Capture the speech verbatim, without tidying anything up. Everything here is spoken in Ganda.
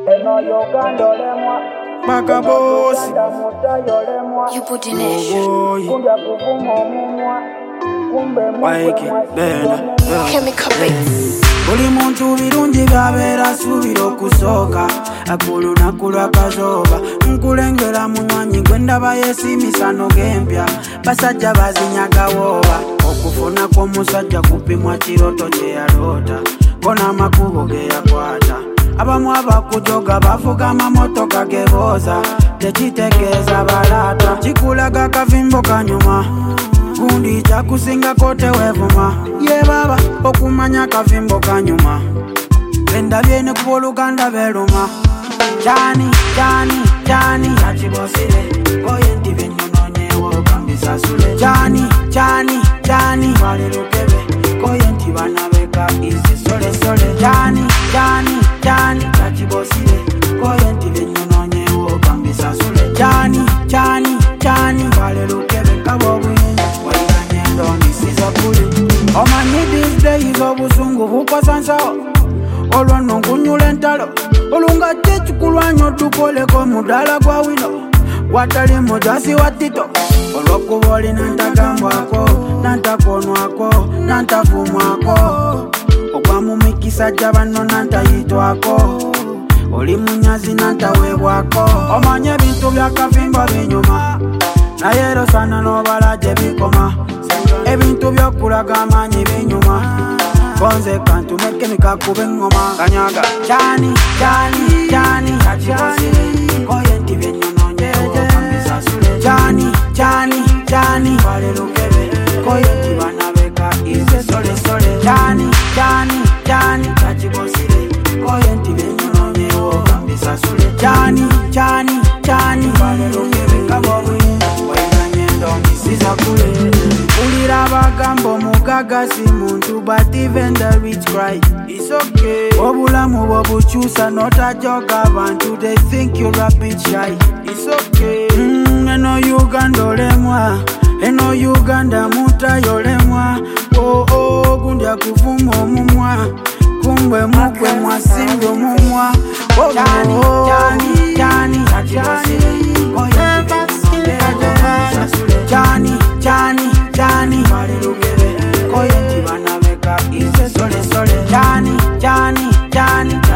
Baka boss. You put in it. Oh boy. Wake it, bend. Chemical beats. Buli muntu birungi byabera subira okusoka akulu nakulu akazoba nkulengera munywanyi gwendaba yesimisano gempya basajja bazinyaga woba okufuna kw'omusajja kupimwa kiroto kye yaloota kona amakubo ge yakwata abamu abakujoga bavuga amamotoka gebooza tekitegeeza balaata kikulaga akavimbo kanyuma gundi chakusinga kote wevuma ye baba okumanya akavimbo kanyuma benda byene kuboluganda beluma jani jani jani achibosile koye ndi benyononyewo kambisa sule jani jani jani walelukebe koye ndi banabeka izi sole sole jani jani jani achibosile koye ndi benyononyewo kambisa sule jani jani jani walelukebe kabobu omanyi these days obusungu bukosansawo olwano nkunyula entalo olunga tekikulwanyo tukoleko mudala gwa wino watali mujasi wa tito olwokuba oli nantagambwako nantakonwako nantafumwako ogwamumikisa jja banno nantayitwako oli munyazi nantaweebwako omanyi ebintu byakavimba binyuma naye ero sana nobala gye bikoma ebintu byokulaga amaanyi binyuma konze kantumeke mikakube engoma kanyaga jani jani jani achibosile koye nti byenyononyewo kambisa sule jani jani jani walelukebe koye nti banabeka ize sole sole jani jani jani achibosile koye nti byenyononyewo kambisa sule jani jani jani walelukebe kabobwine waiganyendo misiza kule ulira bagambo mugaga si muntu but even the rich cry it's okay obulamu bobuchusa not a joke abantu they think you're a bit shy it's okay mm, eno Uganda olemwa eno Uganda muta yolemwa oh oh gundya kuvuma omumwa kumbe mukwe mwasindo mumwa oh jani jani jani jani jani jani jani walelukebe koye nti banabeka ize sole sole jani jani jani